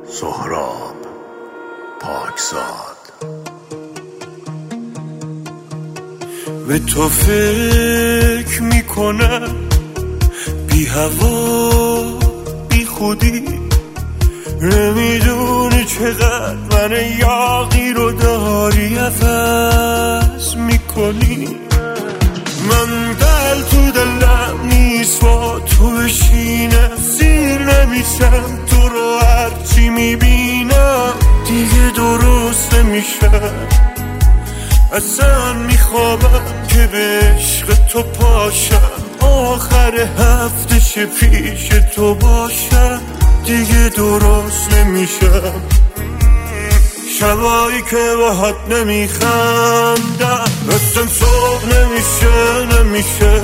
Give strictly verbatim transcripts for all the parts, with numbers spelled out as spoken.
سهراب پاکزاد. به تو فکر میکنم بی هوا بی خودی، نمیدونی چقدر من یاغی رو داری عوض میکنی. من دل تو دلم نیست با تو بشینم، سیر نمیشم تو رو هرچی میبینم دیگه درست نمیشم. اصلا میخوابم که به عشق تو پاشم، آخر هفتش پیش تو باشم دیگه درست نمیشم. شبایی که باهات نمیخندم اصلا صبح نمیشه نمیشه.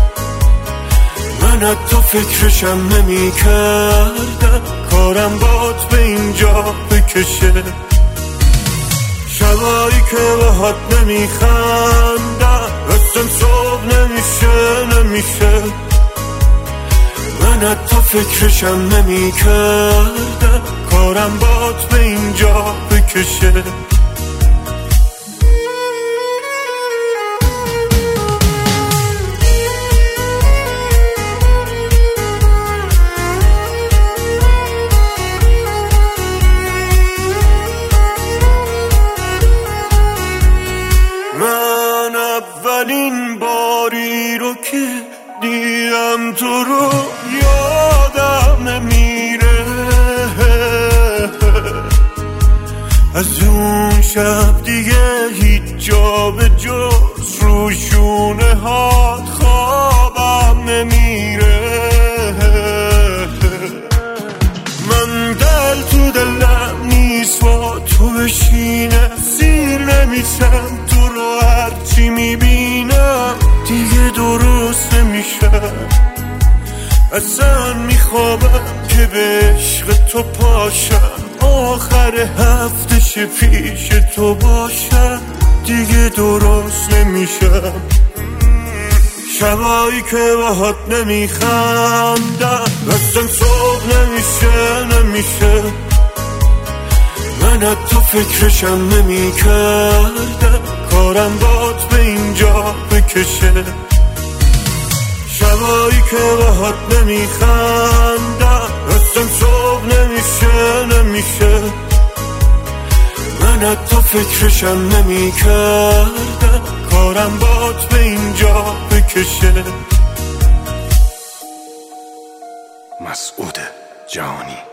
من حتی فکرشم نمیکردم کارم بات به اینجا بکشه. شبایی که باهات نمیخندم اصلا صبح نمیشه نمیشه. من حتی فکرشم نمیکردم کارم بات به اینجا بکشه. من اولین باری رو که دیدم تو رو یادم نمیره، از اون شب دیگه هیچ جا به جز روشونه هات خوابم نمیره. من دل تو دلم نیست با تو بشینم، سیر نمیشم تو رو هرچی میبینم دیگه درست نمیشم. اصلا میخوابم که به عشق تو پاشم، آخر هفتش پیش تو باشم دیگه درست نمیشم. شبایی که باهات نمیخندم اصلا صبح نمیشه نمیشه. من حتی فکرشم نمیکردم کارم بات به اینجا بکشه. شبایی که باهات نمیخندم اصلا صبح نمیشه نمیشه. من حتی فکرشم نمیکردم کارم بات به اینجا بکشه. مسعود جهانی.